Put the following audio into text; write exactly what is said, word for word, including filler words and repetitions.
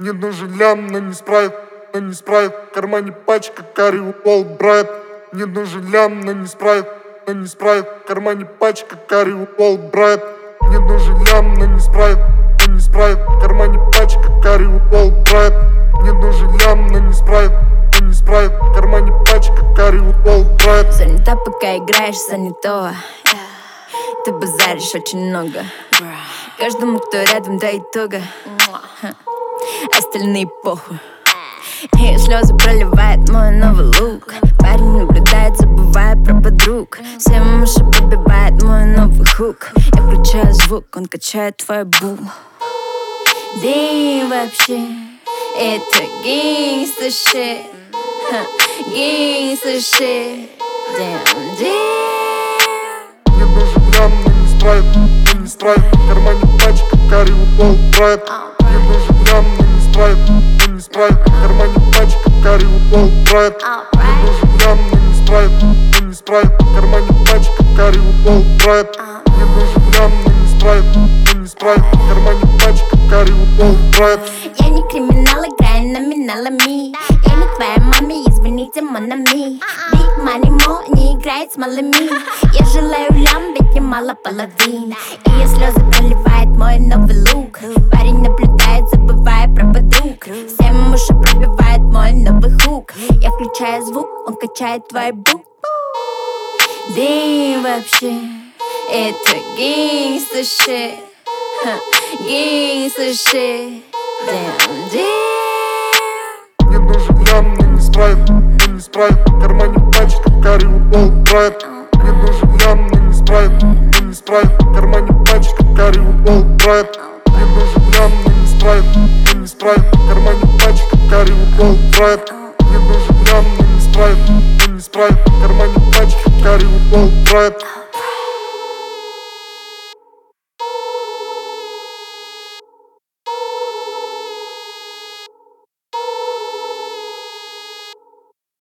Мне нужен лям, но не спрайт, но не спрайт. В кармане пачка карри Уолл Брайт. Мне нужен лям, но не спрайт, но не спрайт. В кармане пачка карри Уолл Брайт. Мне нужен лям, но не спрайт, но не спрайт. В кармане пачка карри Уолл Брайт. Мне нужен лям, но не спрайт, но не спрайт. В кармане пачка карри Уолл Брайт. Занята, пока играешь занятого. Ты базаришь очень много. Каждому, кто рядом, до итога. Остальные похуй. И слезы проливает мой новый лук. Парень наблюдает, забывая про подруг. Всем уши пробивает мой новый хук. Я включаю звук, он качает твой бу. Дым вообще, это гангста shit. Гангста shit. Damn, damn. Мне нужен лям, но не спрайт, но не спрайт. В кармане пачка карри Уолл Брайт. Мне нужен лям, но не спрайт, но не спрайт. В кармане пачка карри Уолл Брайт. Мне нужен лям, но не спрайт, но не спрайт. В кармане пачка карри Уолл Брайт. Мне нужен лям, но не спрайт, но не спрайт. В кармане пачка карри Уолл Брайт. Я не криминал, играю номиналами. Я не твоя маме, извините, монами. Big money more, не играет с малыми. Я желаю лям, ведь немало половин. И я слезы проливает мой новый лук. Парень наблюдает, забывая про подруг. Всем уши пробивает мой новый хук. Я включаю звук, он качает твой бук. Дым вообще, это гангста shit. Гангста shit. Damn, damn. Мне нужен лям, но не спрайт, но не спрайт. В кармане пачка карри Уолл Брайт. Мне нужен лям, но не спрайт, но не спрайт. В кармане пачка карри Уолл Брайт. Мне нужен лям, но не спрайт, но не спрайт. В кармане пачка карри Уолл Брайт. Мне нужен лям, но не спрайт, но не спрайт. В кармане пачка карри Уолл Брайт.